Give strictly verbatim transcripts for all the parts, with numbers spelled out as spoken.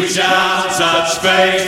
Reach out, touch faith.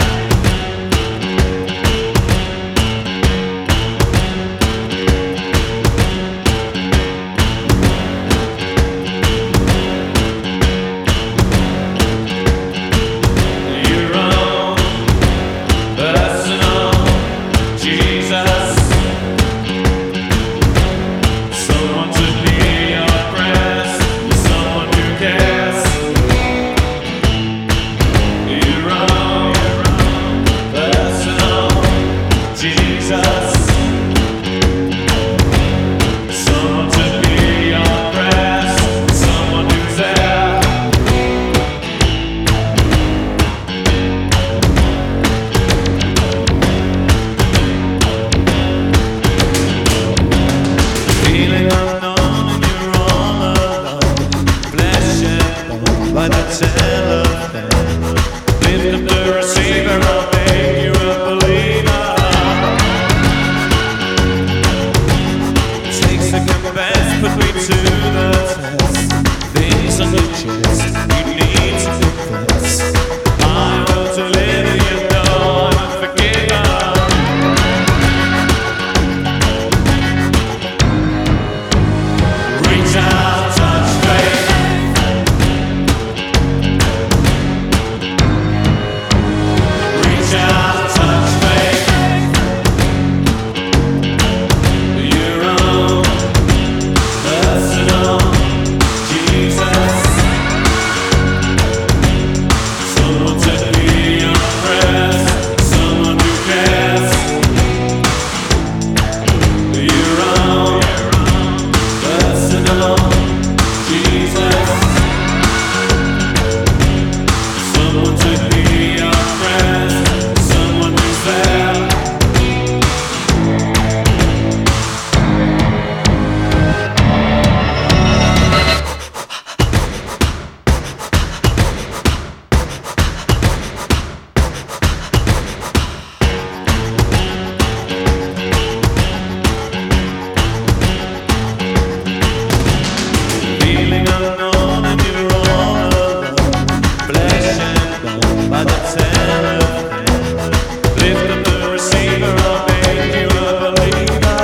By the telephone, lift up the receiver, I'll make you a believer. Take second best, put me to the test. Things on your chest, you need to confess. I want to live, you know I'm unforgiven. Reach out, touch faith. By the telephone, lift up the receiver, I'll make you a believer.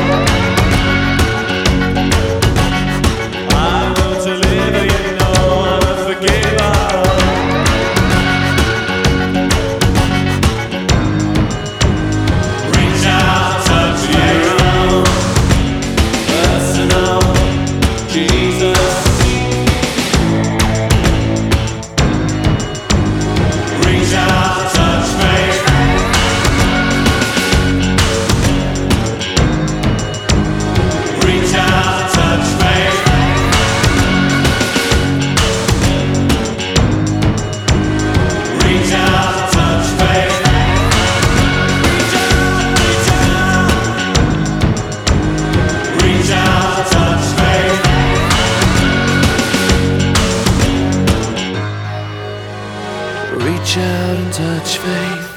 I want to live, you know I'm a forgiver. Reach out, touch your own personal Jesus. Reach out, touch faith. Reach out, touch faith. Reach out, touch faith. Reach out, touch faith. Reach out and touch faith.